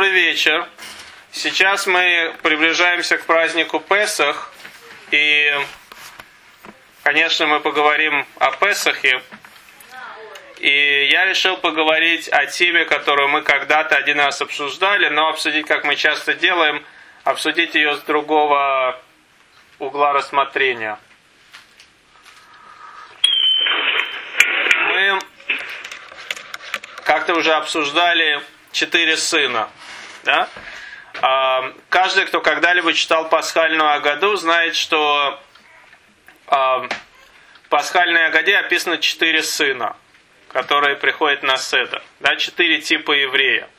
Добрый вечер. Сейчас мы приближаемся к празднику Песах. И, конечно, мы поговорим о Песахе. И я решил поговорить о теме, которую мы когда-то один раз обсуждали, но обсудить, как мы часто делаем, обсудить ее с другого угла рассмотрения. Мы как-то уже обсуждали 4 сына. Да? Каждый, кто когда-либо читал пасхальную Агаду, знает, что в пасхальной Агаде описано 4 сына, которые приходят на седер. Да? 4 типа еврея.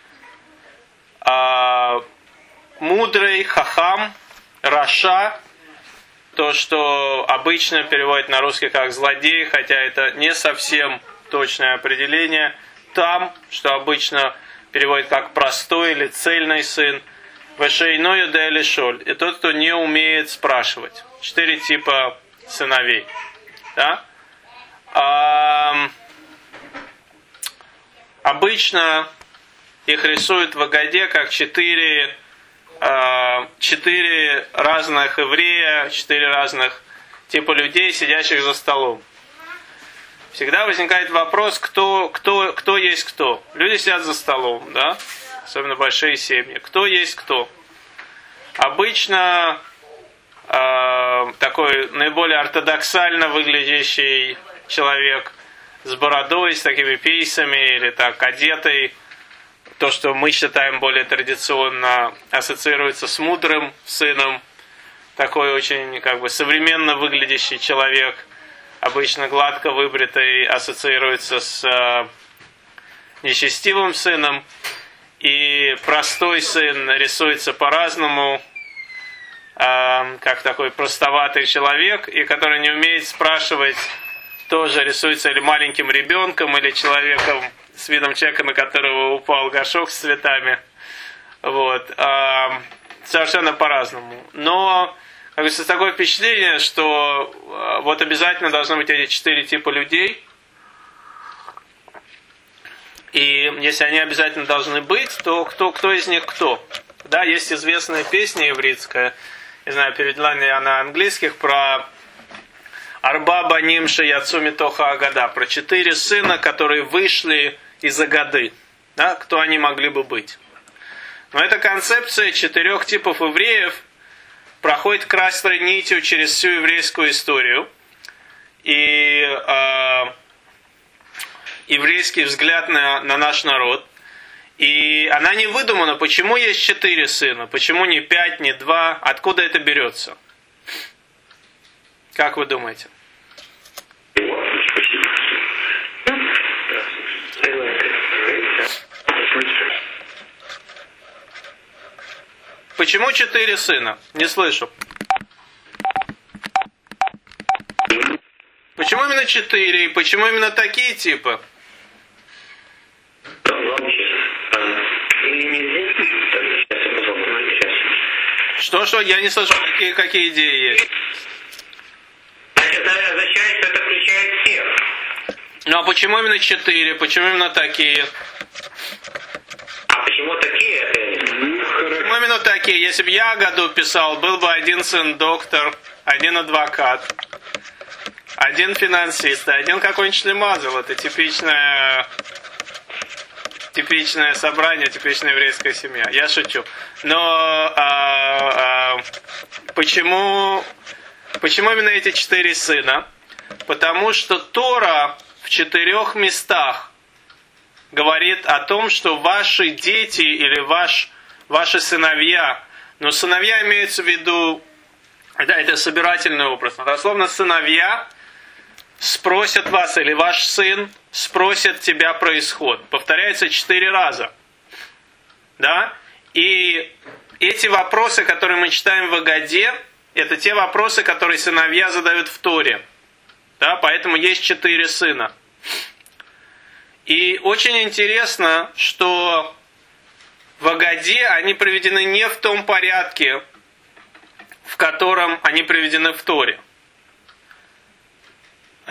Мудрый, хахам, раша, то, что обычно переводят на русский как злодей, хотя это не совсем точное определение. Там, что обычно переводит как простой или цельный сын. Вешейно юдея лишоль. И тот, кто не умеет спрашивать. 4 типа сыновей. Да? Обычно их рисуют в Агаде как 4 разных еврея, 4 разных типа людей, сидящих за столом. Всегда возникает вопрос, кто есть кто. Люди сидят за столом, да? Особенно большие семьи. Кто есть кто? Обычно такой наиболее ортодоксально выглядящий человек с бородой, с такими пейсами, или так одетый, то, что мы считаем более традиционно, ассоциируется с мудрым сыном. Такой очень современно выглядящий человек, обычно гладко выбритый, ассоциируется с нечестивым сыном. И простой сын рисуется по-разному, как такой простоватый человек, и который не умеет спрашивать, тоже рисуется или маленьким ребенком, или человеком с видом человека, на которого упал горшок с цветами. Вот. Совершенно по-разному. Но такое впечатление, что вот обязательно должны быть эти 4 типа людей. И если они обязательно должны быть, то кто из них кто? Да, есть известная песня ивритская, не знаю, переведена ли она на английских, про Арба баним шеяцу митоха Агада, про 4 сына, которые вышли из Агады. Да, кто они могли бы быть? Но эта концепция 4 типов евреев проходит красной нитью через всю еврейскую историю. И еврейский взгляд на наш народ. И она не выдумана. Почему есть 4 сына? Почему не 5, не 2? Откуда это берется? Как вы думаете? Почему 4 сына? Не слышу. Почему именно 4? И почему именно такие типы? Что? Я не слышу, какие идеи есть. Значит, это означает, что это включает всех. Ну а почему именно 4? Почему именно такие? А почему такие? Почему именно такие? Если бы я Агаду писал, был бы 1 сын доктор, 1 адвокат, 1 финансист, 1 какой-нибудь шлемазл. Это типичное собрание, типичная еврейская семья. Я шучу. Но почему именно эти 4 сына? Потому что Тора в 4 местах говорит о том, что ваши дети или ваши сыновья, но сыновья имеются в виду, да, это собирательный образ. Дословно, сыновья спросят вас, или ваш сын спросит тебя про исход. Повторяется 4 раза. Да? И эти вопросы, которые мы читаем в Агаде, это те вопросы, которые сыновья задают в Торе. Да? Поэтому есть 4 сына. И очень интересно, что в Агаде они приведены не в том порядке, в котором они приведены в Торе.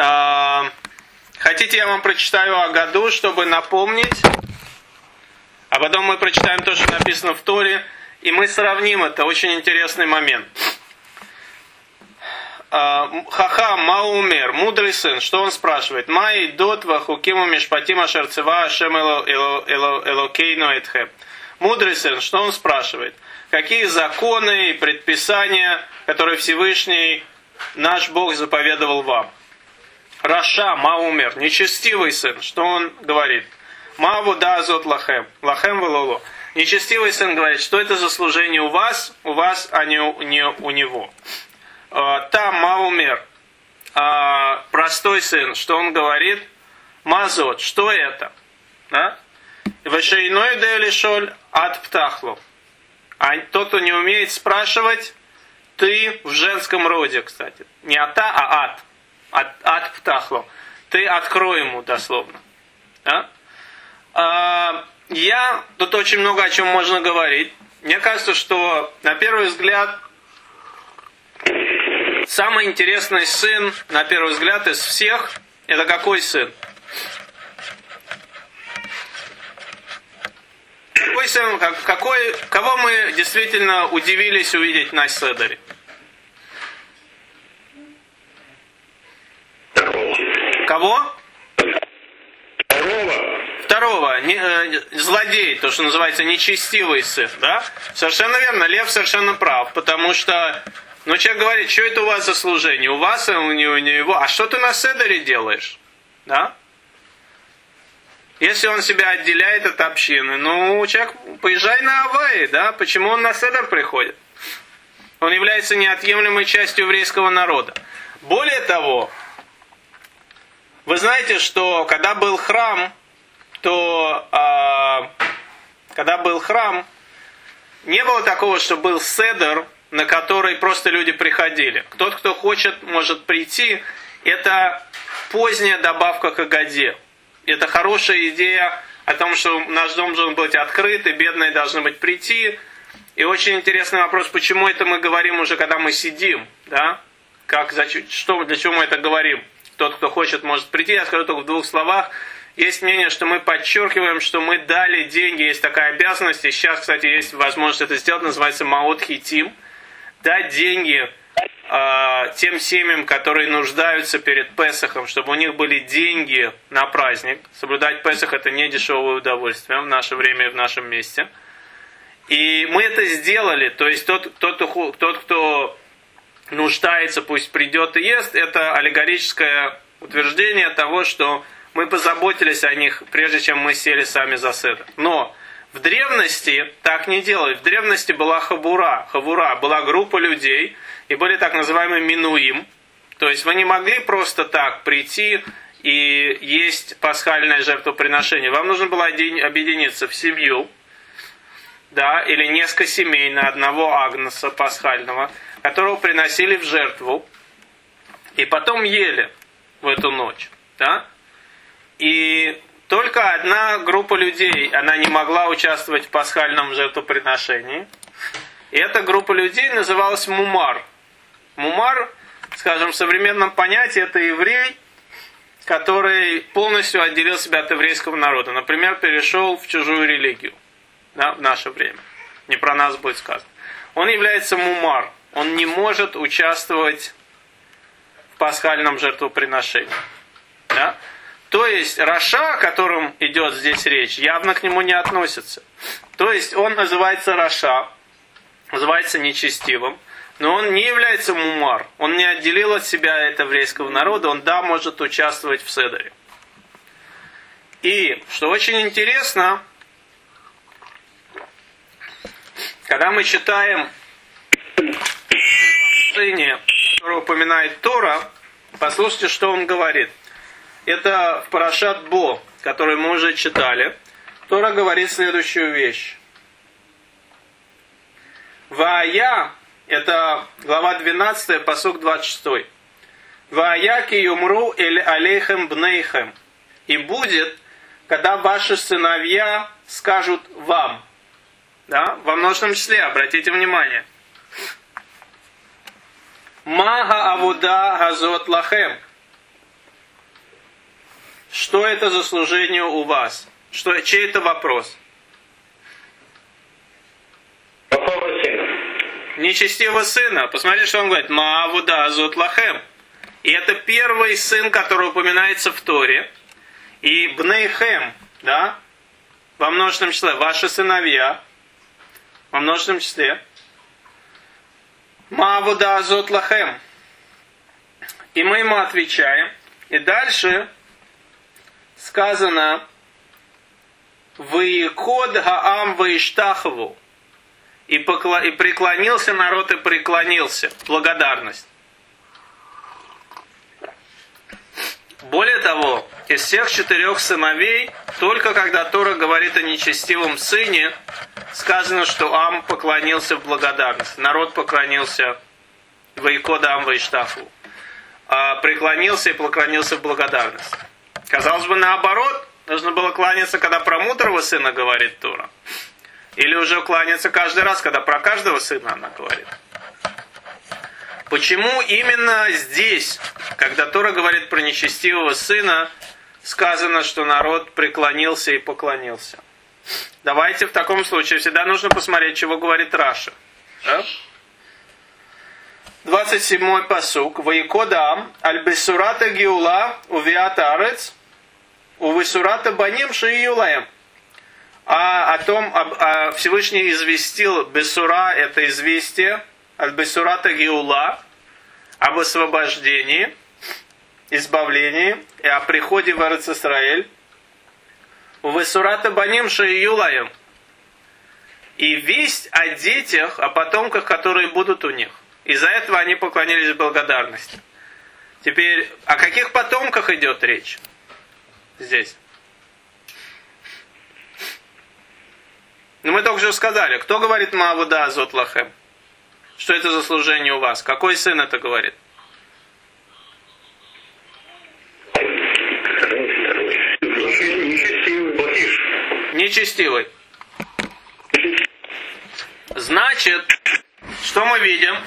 Хотите, я вам прочитаю Агаду, чтобы напомнить А потом мы прочитаем то, что написано в Торе, и мы сравним это. Очень интересный момент. Хахам Маумер, мудрый сын, что он спрашивает? Май дот вахукиму мишпатима шарцева ашем элокейну этхем. Мудрый сын, что он спрашивает? Какие законы и предписания, которые Всевышний наш Бог заповедовал вам? Раша Маумер, нечестивый сын, что он говорит? Маву да азот лахем, лахем велоло. Нечестивый сын говорит, что это за служение у вас, а не у него. Там Маумер, простой сын, что он говорит? Мазот, что это? Вешейной делишоль ад птахло. А тот, кто не умеет спрашивать, ты в женском роде, кстати. Не ата, а ад. Ад птахло. Ты открой ему, дословно. Да? Тут очень много о чем можно говорить. Мне кажется, что на первый взгляд самый интересный сын, на первый взгляд, из всех, это какой сын? Какой сын, кого мы действительно удивились увидеть на Седере? Кого? Второго. Злодей, то, что называется нечестивый сын. Да? Совершенно верно, Лев совершенно прав, потому что человек говорит, что это у вас за служение? У вас, а у него. А что ты на Седере делаешь? Да? Если он себя отделяет от общины, человек, поезжай на Аваи, да? Почему он на Седер приходит? Он является неотъемлемой частью еврейского народа. Более того, вы знаете, что когда был храм, не было такого, что был седер, на который просто люди приходили. Тот, кто хочет, может прийти. Это поздняя добавка к Агаде. Это хорошая идея о том, что наш дом должен быть открыт, и бедные должны быть прийти. И очень интересный вопрос, почему это мы говорим уже, когда мы сидим, да? Для чего мы это говорим? Тот, кто хочет, может прийти. Я скажу только в двух словах. Есть мнение, что мы подчеркиваем, что мы дали деньги, есть такая обязанность, и сейчас, кстати, есть возможность это сделать, называется Маот Хитим. Дать деньги тем семьям, которые нуждаются перед Песахом, чтобы у них были деньги на праздник. Соблюдать Песах – это не дешевое удовольствие в наше время и в нашем месте. И мы это сделали, то есть тот, кто нуждается, пусть придет и ест, это аллегорическое утверждение того, что мы позаботились о них, прежде чем мы сели сами за седер. Но в древности так не делали. В древности была хавура. Хавура была группа людей, и были так называемые минуим. То есть вы не могли просто так прийти и есть пасхальное жертвоприношение. Вам нужно было объединиться в семью, да, или несколько семей на одного агнца пасхального, которого приносили в жертву, и потом ели в эту ночь. Да? И только одна группа людей, она не могла участвовать в пасхальном жертвоприношении. И эта группа людей называлась мумар. Мумар, скажем, в современном понятии, это еврей, который полностью отделил себя от еврейского народа. Например, перешел в чужую религию, да, в наше время. Не про нас будет сказано. Он является мумар. Он не может участвовать в пасхальном жертвоприношении. Да? То есть Раша, о котором идет здесь речь, явно к нему не относится. То есть он называется Раша, называется нечестивым, но он не является мумар. Он не отделил от себя от еврейского народа, он, да, может участвовать в седере. И, что очень интересно, когда мы читаем сыне, которое упоминает Тора, послушайте, что он говорит. Это в Парашат Бо, который мы уже читали. Тора говорит следующую вещь. Ваая, это глава 12, пасук 26. Ваая ки юмру эль алейхем бнейхем. И будет, когда ваши сыновья скажут вам. Да? Во множественном числе, обратите внимание. Мага авуда газот лахем. Что это за служение у вас? Чей это вопрос? нечестивого сына. Посмотрите, что он говорит. Маавуда азот лахем. И это первый сын, который упоминается в Торе. И бнейхем, да, во множественном числе, ваши сыновья, во множественном числе. Маавуда азот лахем. И мы ему отвечаем. И дальше сказано «Ваикод гаам ваиштахову». И преклонился народ, и преклонился. Благодарность. Более того, из всех 4 сыновей, только когда Тора говорит о нечестивом сыне, сказано, что Ам поклонился в благодарность. Народ поклонился «Ваикод гаам ваиштахову». Преклонился и поклонился в благодарность. Казалось бы, наоборот, нужно было кланяться, когда про мудрого сына говорит Тора. Или уже кланяться каждый раз, когда про каждого сына она говорит. Почему именно здесь, когда Тора говорит про нечестивого сына, сказано, что народ преклонился и поклонился? Давайте в таком случае всегда нужно посмотреть, чего говорит Раша. Да? 27-й пасук. Ваикодам аль-бесурата геула увиата арец увисурата баним шиюлаем. О том Всевышний известил Бесура, это известие, аль-бесурата геула, об освобождении, избавлении и о приходе в Эрец Исраэль. Увисурата баним шиюлаем. И весть о детях, о потомках, которые будут у них. Из-за этого они поклонились благодарности. Теперь, о каких потомках идет речь? Здесь. Ну, мы только что сказали, кто говорит Маавуда азот лахем? Что это за служение у вас? Какой сын это говорит? Нечестивый. Значит, что мы видим?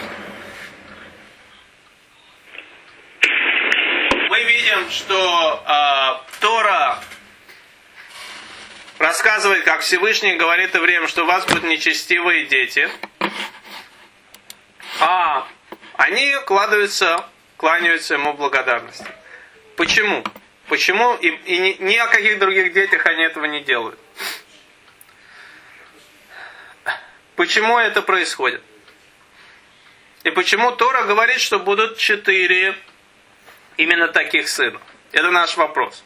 Мы видим, что Тора рассказывает, как Всевышний говорит евреям, что у вас будут нечестивые дети, а они кланяются ему в благодарности. Почему? Почему? И ни о каких других детях они этого не делают. Почему это происходит? И почему Тора говорит, что будут 4 именно таких сынов? Это наш вопрос.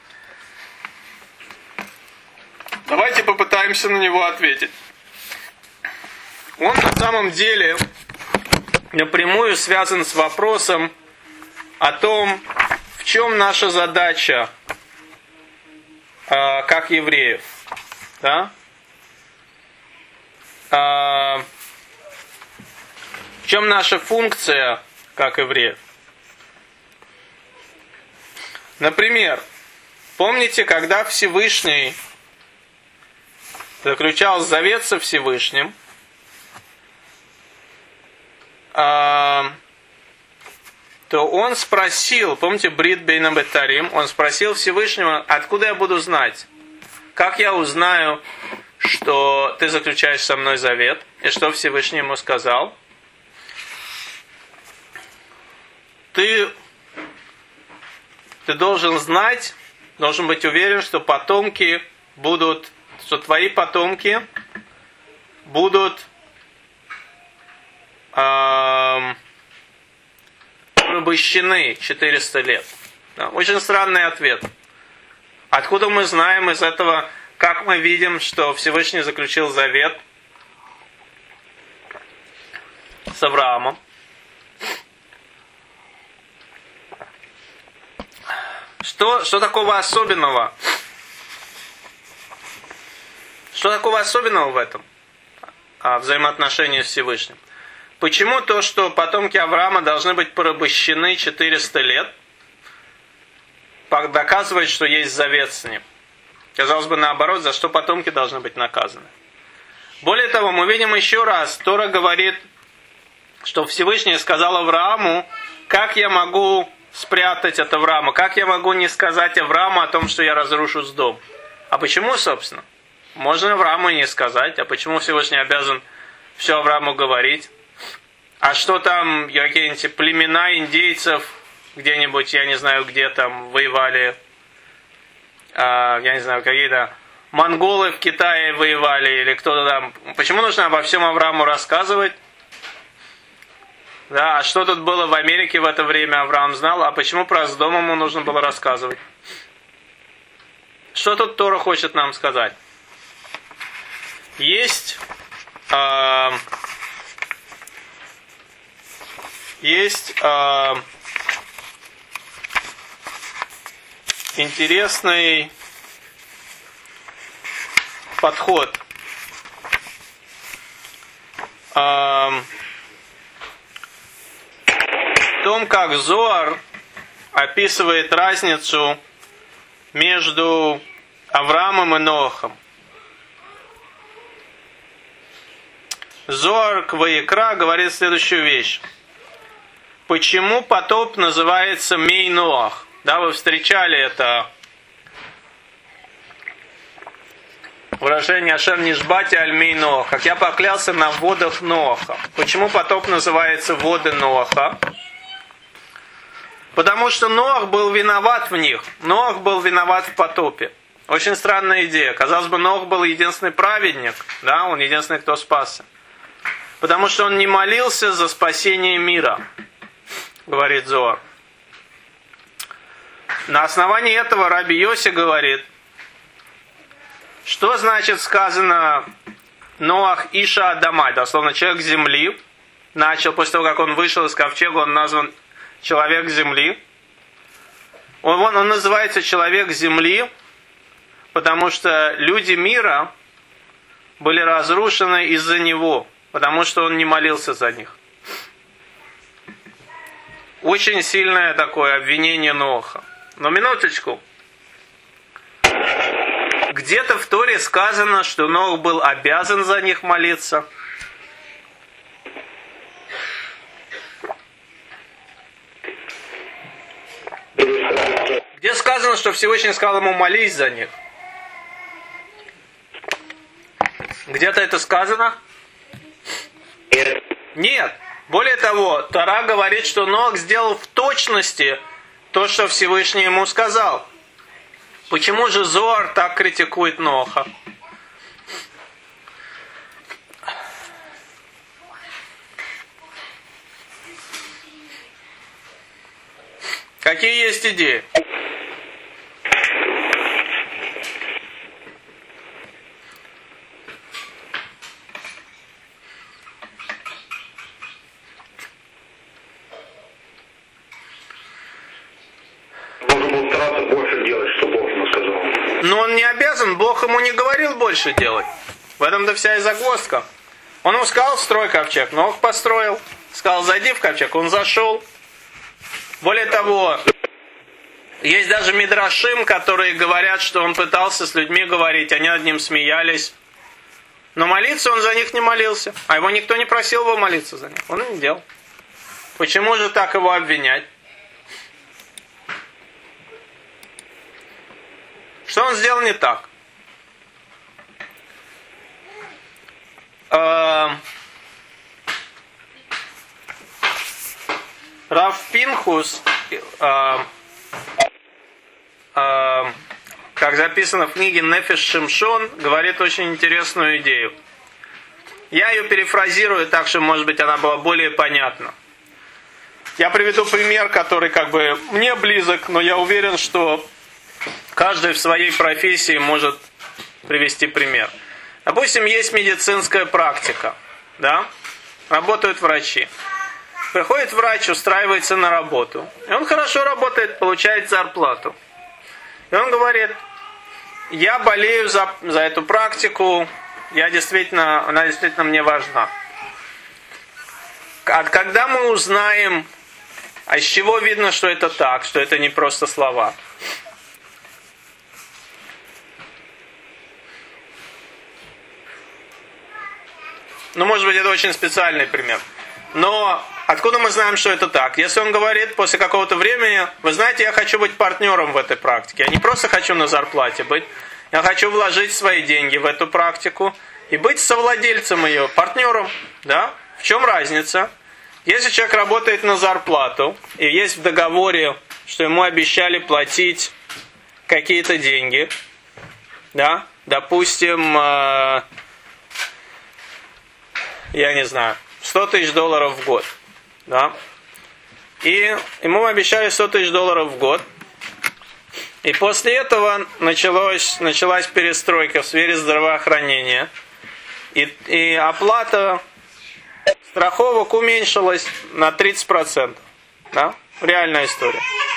Давайте попытаемся на него ответить. Он на самом деле напрямую связан с вопросом о том, в чем наша задача как евреев. Да? В чем наша функция как евреев? Например, помните, когда Всевышний заключал завет со Всевышним, то он спросил, помните, Брит бейна бетарим, он спросил Всевышнего, откуда я буду знать? Как я узнаю, что ты заключаешь со мной завет? И что Всевышний ему сказал? Ты должен знать, должен быть уверен, что потомки будут, что твои потомки будут порабощены 400 лет. Да, очень странный ответ. Откуда мы знаем из этого, как мы видим, что Всевышний заключил завет с Авраамом? Что такого особенного? Что такого особенного в этом взаимоотношении с Всевышним? Почему то, что потомки Авраама должны быть порабощены 400 лет, доказывает, что есть завет с ним? Казалось бы, наоборот, за что потомки должны быть наказаны. Более того, мы видим еще раз, Тора говорит, что Всевышний сказал Аврааму, как я могу спрятать от Авраама, как я могу не сказать Аврааму о том, что я разрушу дом. А почему, собственно? Можно Аврааму не сказать, а почему Всевышний обязан все Аврааму говорить. А что там какие-нибудь племена индейцев где-нибудь, я не знаю, где там воевали, я не знаю, какие-то монголы в Китае воевали или кто-то там. Почему нужно обо всем Аврааму рассказывать? Да, а что тут было в Америке в это время, Авраам знал, а почему про Содом ему нужно было рассказывать? Что тут Тора хочет нам сказать? Есть интересный подход. В том, как Зоар описывает разницу между Авраамом и Ноахом. Зоар к Ваикра говорит следующую вещь. Почему потоп называется Мей Ноах? Да, вы встречали это выражение Ашем Нишбати аль Мей Ноах, как я поклялся на водах Ноаха. Почему потоп называется воды Ноаха? Потому что Ноах был виноват в них. Ноах был виноват в потопе. Очень странная идея. Казалось бы, Ноах был единственный праведник. Да, он единственный, кто спасся. Потому что он не молился за спасение мира, говорит Зоар. На основании этого Раби Йоси говорит, что значит сказано Ноах Иша Адамай, дословно человек земли, начал, после того, как он вышел из ковчега, он назван человек земли. Он называется человек земли, потому что люди мира были разрушены из-за него, потому что он не молился за них. Очень сильное такое обвинение Ноаха. Но минуточку. Где-то в Торе сказано, что Ноах был обязан за них молиться. Где сказано, что Всевышний сказал ему молись за них? Где-то это сказано? Нет. Более того, Тора говорит, что Ноах сделал в точности то, что Всевышний ему сказал. Почему же Зоар так критикует Ноаха? Какие есть идеи? Но он не обязан, Бог ему не говорил больше делать. В этом-то вся и загвоздка. Он ему сказал, строй ковчег, Ноах построил. Сказал, зайди в ковчег, он зашел. Более того, есть даже мидрашим, которые говорят, что он пытался с людьми говорить, они над ним смеялись. Но молиться он за них не молился. А его никто не просил его молиться за них. Он и не делал. Почему же так его обвинять? Что он сделал не так? Рав Пинхус, как записано в книге Нефеш Шимшон, говорит очень интересную идею. Я ее перефразирую так, чтобы, может быть, она была более понятна. Я приведу пример, который как бы мне близок, но я уверен, что каждый в своей профессии может привести пример. Допустим, есть медицинская практика, да? Работают врачи. Приходит врач, устраивается на работу. И он хорошо работает, получает зарплату. И он говорит, я болею за эту практику, она действительно мне важна. А когда мы узнаем, а с чего видно, что это так, что это не просто слова? Ну, может быть, это очень специальный пример. Но откуда мы знаем, что это так? Если он говорит после какого-то времени, вы знаете, я хочу быть партнером в этой практике. Я не просто хочу на зарплате быть. Я хочу вложить свои деньги в эту практику. и быть совладельцем ее, партнером. Да? В чем разница? Если человек работает на зарплату, и есть в договоре, что ему обещали платить какие-то деньги, да, допустим, я не знаю, $100 тысяч в год, да, и ему обещали $100 тысяч в год, и после этого началась перестройка в сфере здравоохранения, и оплата страховок уменьшилась на 30%, да, реальная история.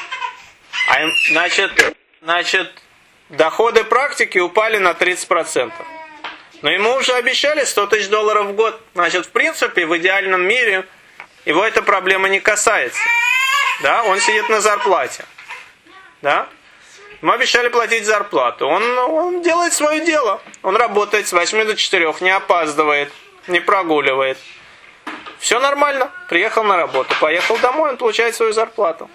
Значит, доходы практики упали на 30%. Но ему уже обещали $100 тысяч в год. Значит, в принципе, в идеальном мире его эта проблема не касается. Да? Он сидит на зарплате. Да? Ему обещали платить зарплату. Он делает свое дело. Он работает с 8 до 4, не опаздывает, не прогуливает. Все нормально. Приехал на работу, поехал домой, он получает свою зарплату.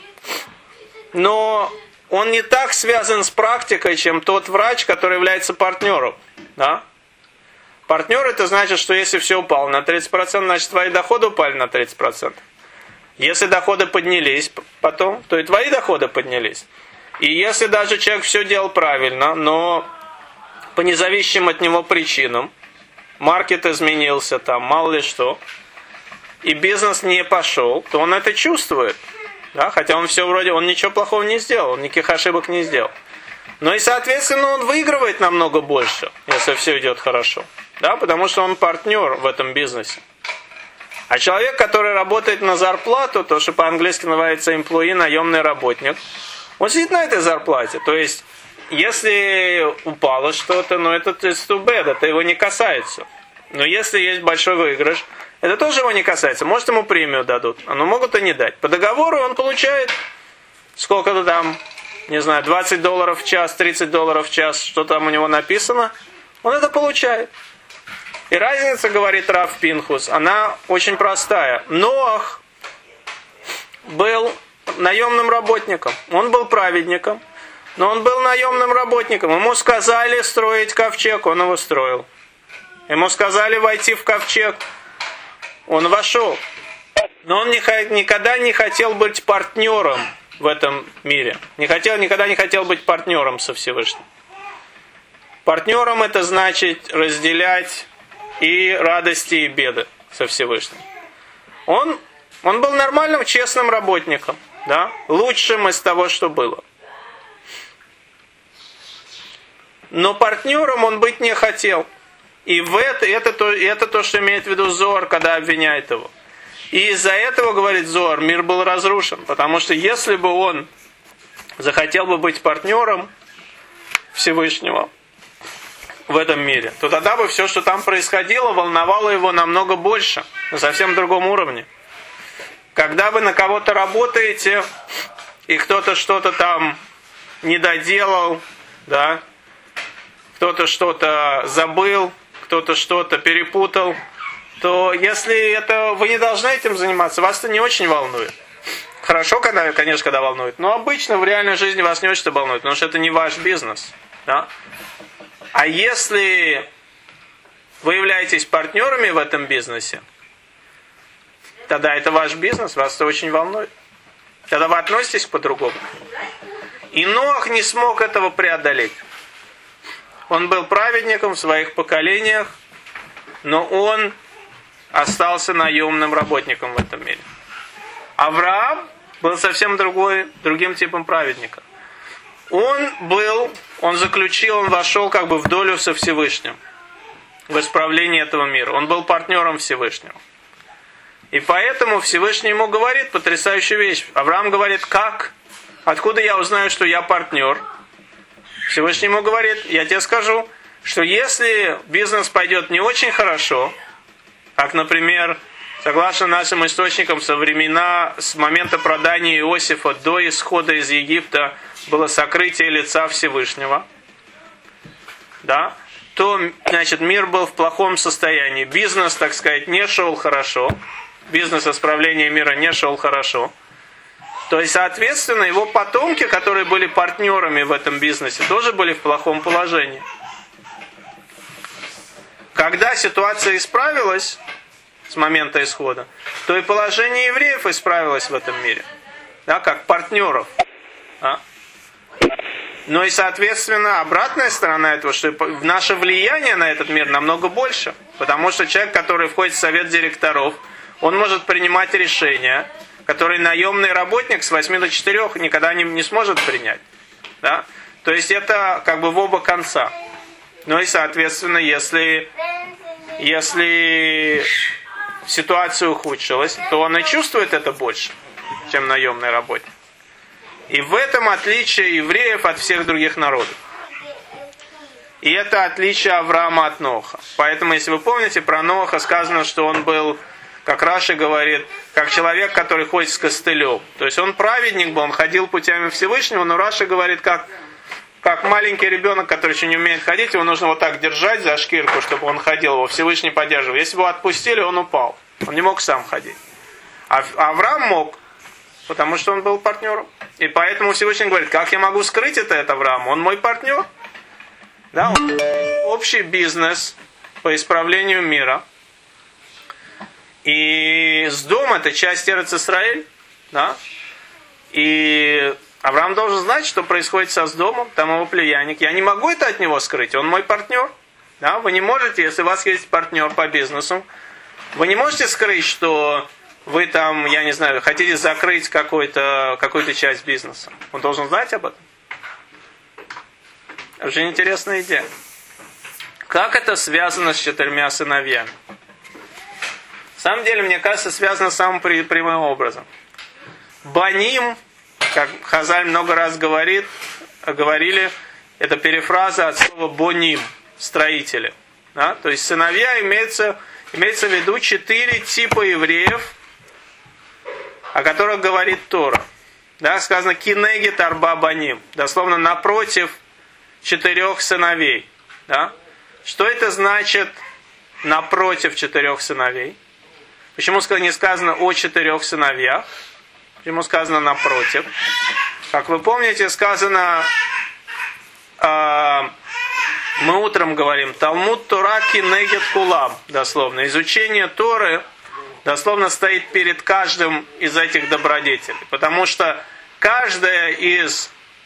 Но он не так связан с практикой, чем тот врач, который является партнером. Да? Партнер — это значит, что если все упало на 30%, значит твои доходы упали на 30%. Если доходы поднялись потом, то и твои доходы поднялись. И если даже человек все делал правильно, но по независимым от него причинам, маркет изменился, там, мало ли что, и бизнес не пошел, то он это чувствует. Да? Хотя он ничего плохого не сделал, он никаких ошибок не сделал. Но и, соответственно, он выигрывает намного больше, если все идет хорошо. Да? Потому что он партнер в этом бизнесе. А человек, который работает на зарплату, то, что по-английски называется employee, наемный работник, он сидит на этой зарплате. То есть, если упало что-то, это too bad, это его не касается. Но если есть большой выигрыш, это тоже его не касается. Может, ему премию дадут, но могут и не дать. По договору он получает сколько-то там, не знаю, $20 в час, $30 в час, что там у него написано. Он это получает. И разница, говорит Рав Пинхус, она очень простая. Ноах был наемным работником. Он был праведником, но он был наемным работником. Ему сказали строить ковчег, он его строил. Ему сказали войти в ковчег, он вошел. Но он никогда не хотел быть партнером в этом мире. Никогда не хотел быть партнером со Всевышним. Партнером — это значит разделять и радости, и беды со Всевышним. Он был нормальным, честным работником, да? Лучшим из того, что было. Но партнером он быть не хотел. И это то, что имеет в виду Зоар, когда обвиняет его. И из-за этого, говорит Зоар, мир был разрушен. Потому что если бы он захотел бы быть партнером Всевышнего в этом мире, то тогда бы все, что там происходило, волновало его намного больше, на совсем другом уровне. Когда вы на кого-то работаете, и кто-то что-то там не доделал, да, кто-то что-то забыл, кто-то что-то перепутал, то если это вы не должны этим заниматься, вас это не очень волнует. Хорошо, конечно, когда волнует, но обычно в реальной жизни вас не очень-то волнует, потому что это не ваш бизнес. Да? А если вы являетесь партнерами в этом бизнесе, тогда это ваш бизнес, вас это очень волнует. Тогда вы относитесь по-другому. И Ноах не смог этого преодолеть. Он был праведником в своих поколениях, но он остался наемным работником в этом мире. Авраам был совсем другим типом праведника. Он вошел как бы в долю со Всевышним, в исправлении этого мира. Он был партнером Всевышнего. И поэтому Всевышний ему говорит потрясающую вещь. Авраам говорит: как? Откуда я узнаю, что я партнер? Всевышний ему говорит: я тебе скажу, что если бизнес пойдет не очень хорошо, как, например, согласно нашим источникам, с момента продания Иосифа до исхода из Египта было сокрытие лица Всевышнего, да, то, значит, мир был в плохом состоянии. Бизнес, так сказать, не шел хорошо. Бизнес исправления мира не шел хорошо. То есть, соответственно, его потомки, которые были партнерами в этом бизнесе, тоже были в плохом положении. когда ситуация исправилась с момента исхода, то и положение евреев исправилось в этом мире. Да, как партнеров. Да? Но и, соответственно, обратная сторона этого, что наше влияние на этот мир намного больше. Потому что человек, который входит в совет директоров, он может принимать решения, которые наемный работник с 8 до 4 никогда не сможет принять. Да? То есть это как бы в оба конца. Ну и, соответственно, если ситуация ухудшилась, то он и чувствует это больше, чем наемный работник. И в этом отличие евреев от всех других народов. И это отличие Авраама от Ноха. Поэтому, если вы помните, про Ноха сказано, что он был, как Раши говорит, как человек, который ходит с костылем. То есть он праведник был, он ходил путями Всевышнего, но Раши говорит, как маленький ребенок, который еще не умеет ходить, его нужно вот так держать за шкирку, чтобы он ходил, его Всевышний поддерживал. Если бы его отпустили, он упал. Он не мог сам ходить. А Авраам мог, потому что он был партнером. И поэтому Всевышний говорит, как я могу скрыть это от Авраама? Он мой партнер. Да, общий бизнес по исправлению мира. И Сдом это часть Эрец-Исраэль. Да? И Авраам должен знать, что происходит со Сдомом, там его племянник. Я не могу это от него скрыть, он мой партнер. Да? Вы не можете, если у вас есть партнер по бизнесу, вы не можете скрыть, что вы там, я не знаю, хотите закрыть какую-то часть бизнеса. Он должен знать об этом. Очень интересная идея. Как это связано с 4 сыновьями? На самом деле, мне кажется, связано самым прямым образом. Баним, как Хазаль много раз говорили, это перефраза от слова боним, строители. Да? То есть сыновья имеется в виду 4 типа евреев, о которых говорит Тора. Да, сказано кинегит арба баним, дословно напротив 4 сыновей. Да? Что это значит напротив 4 сыновей? Почему не сказано о 4 сыновьях? Почему сказано напротив? Как вы помните, сказано, мы утром говорим, Талмуд Тора кинегит кулам, дословно. Изучение Торы дословно стоит перед каждым из этих добродетелей. Потому что каждое из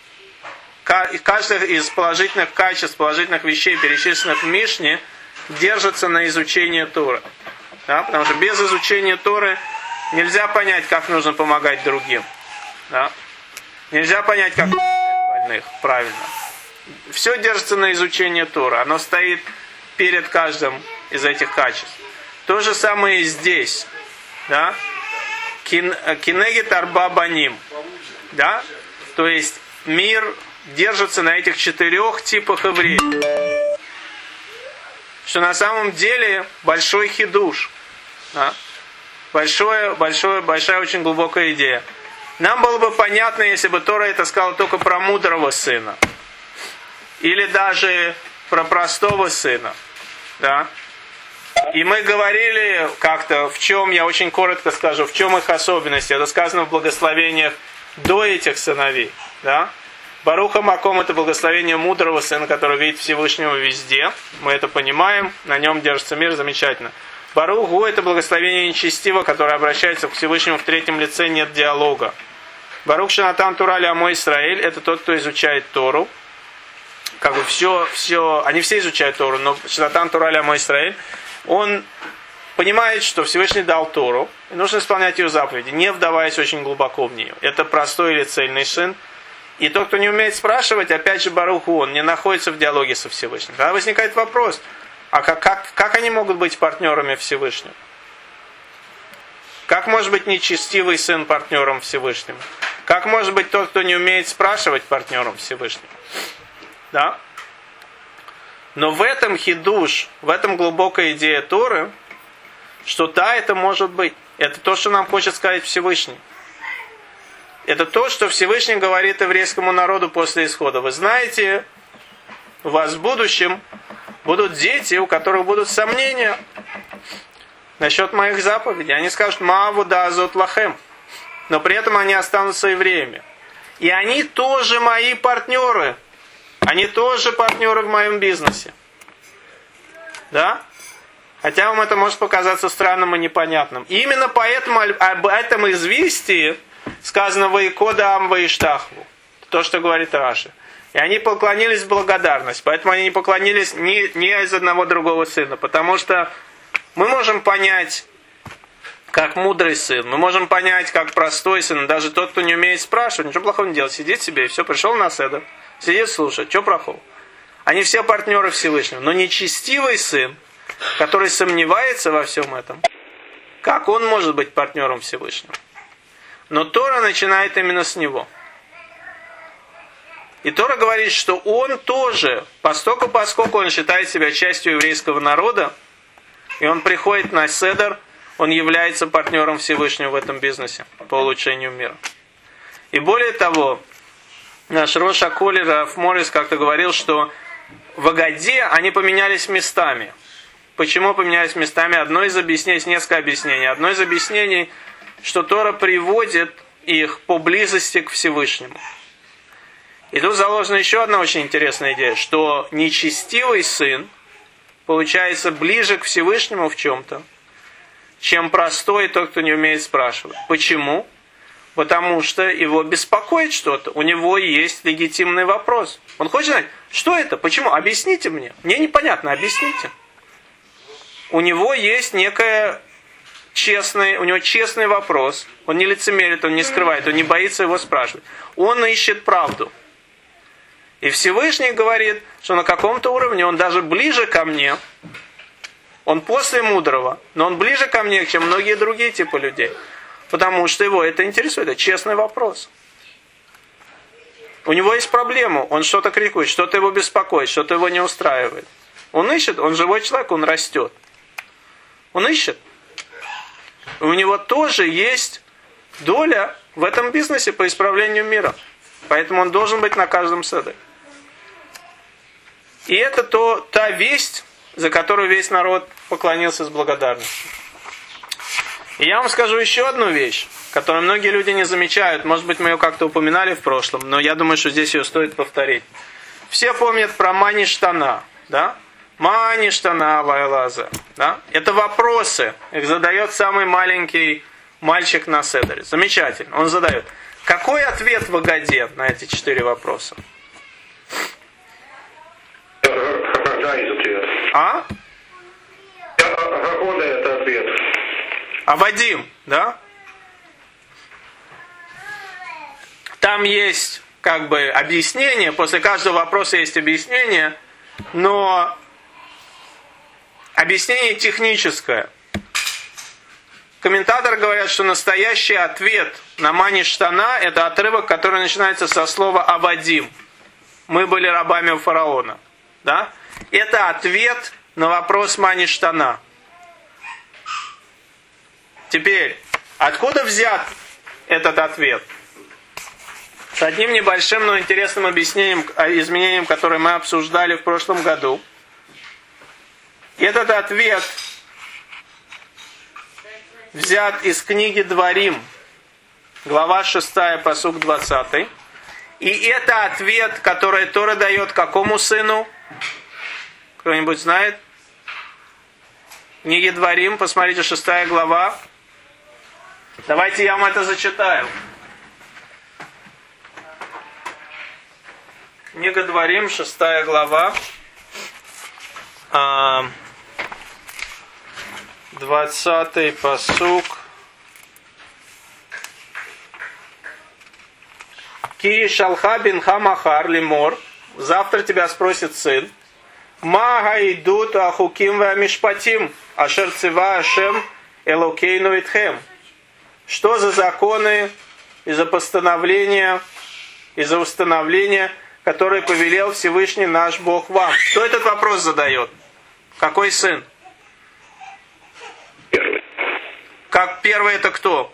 положительных качеств, положительных вещей, перечисленных в Мишне, держится на изучении Торы. Да? Потому что без изучения Торы нельзя понять, как нужно помогать другим. Да? Нельзя понять, как помогать больных правильно. Все держится на изучении Торы. Оно стоит перед каждым из этих качеств. То же самое и здесь. Да? Кинегит арба баним. Да? То есть мир держится на этих 4 типах евреев. Что на самом деле большой хидуш. Да? Большая очень глубокая идея. Нам было бы понятно, если бы Тора это сказала только про мудрого сына. Или даже про простого сына. Да? И мы говорили как-то, в чем, я очень коротко скажу, в чем их особенность. Это сказано в благословениях до этих сыновей. Да? Баруха Маком это благословение мудрого сына, который видит Всевышнего везде. Мы это понимаем, на нем держится мир, замечательно. Баруху это благословение нечестивого, которое обращается к Всевышнему в 3-м лице, нет диалога. Барух Шанатан Тура Лямо Исраэль это тот, кто изучает Тору. Как бы все, они все изучают Тору, но Шанатан Тура Лямо Исраэль, он понимает, что Всевышний дал Тору, и нужно исполнять ее заповеди, не вдаваясь очень глубоко в нее. Это простой или цельный сын. И тот, кто не умеет спрашивать, опять же, Баруху, он не находится в диалоге со Всевышним. Тогда возникает вопрос, а как они могут быть партнерами Всевышнего? Как может быть нечестивый сын партнером Всевышнего? Как может быть тот, кто не умеет спрашивать, партнером Всевышнего? Да? Но в этом хидуш, в этом глубокая идея Торы, что да, это может быть. Это то, что нам хочет сказать Всевышний. Это то, что Всевышний говорит еврейскому народу после исхода. Вы знаете, у вас в будущем будут дети, у которых будут сомнения насчет моих заповедей. Они скажут «Мааву да азот лахем». Но при этом они останутся евреями. И они тоже мои партнеры. Они тоже партнеры в моем бизнесе. Да? Хотя вам это может показаться странным и непонятным. И именно поэтому об этом известии сказано «Ваикода ам ваиштахву». То, что говорит Раши. И они поклонились в благодарность. Поэтому они не поклонились ни из одного другого сына. Потому что мы можем понять, как мудрый сын. Мы можем понять, как простой сын. Даже тот, кто не умеет спрашивать, ничего плохого не делает. Сидит себе и все, пришел на седер. Сидит, слушает. Что плохого? Они все партнеры Всевышнего. Но нечестивый сын, который сомневается во всем этом, как он может быть партнером Всевышнего? Но Тора начинает именно с него. И Тора говорит, что он тоже, поскольку он считает себя частью еврейского народа, и он приходит на седер, он является партнером Всевышнего в этом бизнесе по улучшению мира. И более того, наш Рош Аколи Раф Морис как-то говорил, что в Агаде они поменялись местами. Почему поменялись местами? Одно из объяснений, есть несколько объяснений. Одно из объяснений, что Тора приводит их по близости к Всевышнему. И тут заложена еще одна очень интересная идея, что нечестивый сын получается ближе к Всевышнему в чем-то, чем простой тот, кто не умеет спрашивать. Почему? Потому что его беспокоит что-то. У него есть легитимный вопрос. Он хочет знать, что это, почему? Объясните мне. Мне непонятно, объясните. У него есть у него честный вопрос. Он не лицемерит, он не скрывает, он не боится его спрашивать. Он ищет правду. И Всевышний говорит, что на каком-то уровне он даже ближе ко мне. Он после мудрого, но он ближе ко мне, чем многие другие типы людей. Потому что его это интересует. Это честный вопрос. У него есть проблема. Он что-то крикует, что-то его беспокоит, что-то его не устраивает. Он ищет, он живой человек, он растет. Он ищет. У него тоже есть доля в этом бизнесе по исправлению мира. Поэтому он должен быть на каждом седе. И это та весть, за которую весь народ поклонился с благодарностью. И я вам скажу еще одну вещь, которую многие люди не замечают. Может быть, мы ее как-то упоминали в прошлом, но я думаю, что здесь ее стоит повторить. Все помнят про Мани Штана, да? Мани Штана Вайлаза, да? Это вопросы. Их задает самый маленький мальчик на седере. Замечательно. Он задает. Какой ответ в Агаде на эти 4 вопроса? А? Агода это ответ. Авадим, да? Там есть объяснение, после каждого вопроса есть объяснение, но объяснение техническое. Комментаторы говорят, что настоящий ответ на Мани Штана это отрывок, который начинается со слова «Авадим». Мы были рабами у фараона. Да? Это ответ на вопрос Мани Штана. Теперь, откуда взят этот ответ? С одним небольшим, но интересным изменением, которое мы обсуждали в прошлом году. Этот ответ взят из книги Дворим, глава 6, пасук 20. И это ответ, который Тора дает какому сыну? Кто-нибудь знает? Книги Дворим, посмотрите, 6 глава. Давайте я вам это зачитаю. Книга Дворим, 6 глава. 20-й пасук. Ки шалха бинха махар лимор. Завтра тебя спросит сын. Ма идут ахуким ва мишпатим. Ашер цива ашем элокейну итхем. Что за законы и за постановления, и за установления, которые повелел Всевышний наш Бог вам? Кто этот вопрос задает? Какой сын? Первый. Как первый это кто?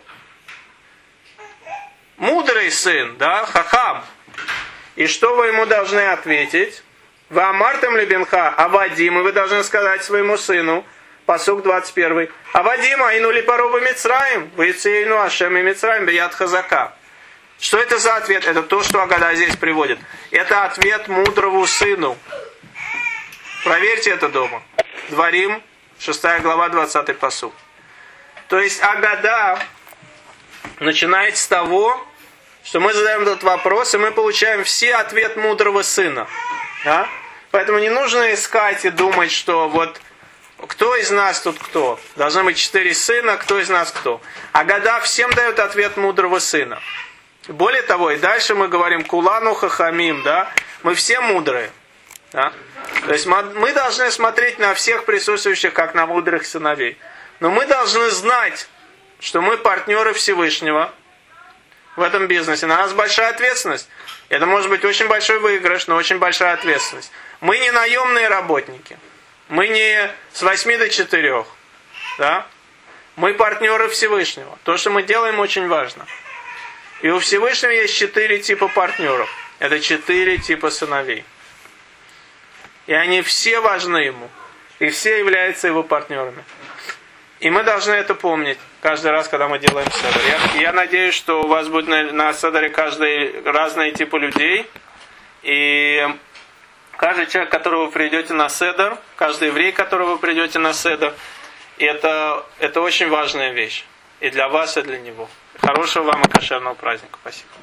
Мудрый сын, да, хахам. И что вы ему должны ответить? Вы амартам лебенха, авадим, и вы должны сказать своему сыну, пасук 21. Авадим, айну ли пароба Мицраим, вейцейну ашем и Мицраим, бияд хазака. Что это за ответ? Это то, что Агада здесь приводит. Это ответ мудрому сыну. Проверьте это дома. Дворим, 6 глава, 20 пасук. То есть Агада начинается с того, что мы задаем этот вопрос, и мы получаем все ответ мудрого сына. Да? Поэтому не нужно искать и думать, что вот кто из нас тут кто. Должны быть 4 сына, кто из нас кто. Агада всем дает ответ мудрого сына. Более того, и дальше мы говорим Кулану Хахамим, да? Мы все мудрые. Да? То есть мы должны смотреть на всех присутствующих, как на мудрых сыновей. Но мы должны знать, что мы партнеры Всевышнего в этом бизнесе. На нас большая ответственность. Это может быть очень большой выигрыш, но очень большая ответственность. Мы не наемные работники. Мы не с 8 до 4. Да? Мы партнеры Всевышнего. То, что мы делаем, очень важно. И у Всевышнего есть 4 типа партнеров. Это 4 типа сыновей. И они все важны ему. И все являются его партнерами. И мы должны это помнить каждый раз, когда мы делаем седер. Я надеюсь, что у вас будет на седере каждый разные типы людей. И каждый человек, которого вы придете на седер, каждый еврей, которого вы придете на седер, это очень важная вещь. И для вас, и для него. Хорошего вам и кошерного праздника. Спасибо.